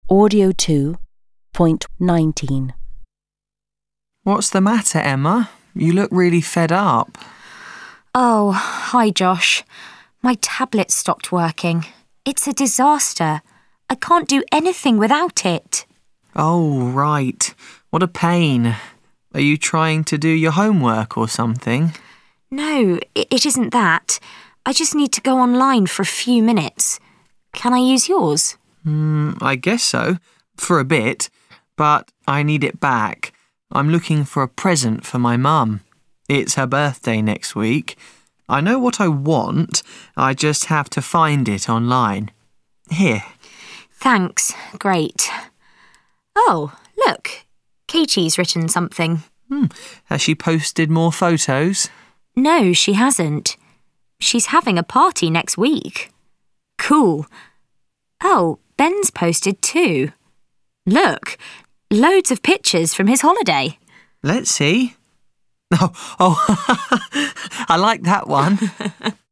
Audio 2.19. What's the matter, Emma? You look really fed up. Oh, hi, Josh. My tablet stopped working. It's a disaster. I can't do anything without it. Oh, right. What a pain. Are you trying to do your homework or something? No, it isn't that. I just need to go online for a few minutes. Can I use yours? I guess so. For a bit. But I need it back. I'm looking for a present for my mum. It's her birthday next week. I know what I want. I just have to find it online. Here. Thanks. Great. Oh, look. Katie's written something. Has she posted more photos? No, she hasn't. She's having a party next week. Cool. Oh, Ben's posted too. Look, loads of pictures from his holiday. Let's see. Oh, I like that one.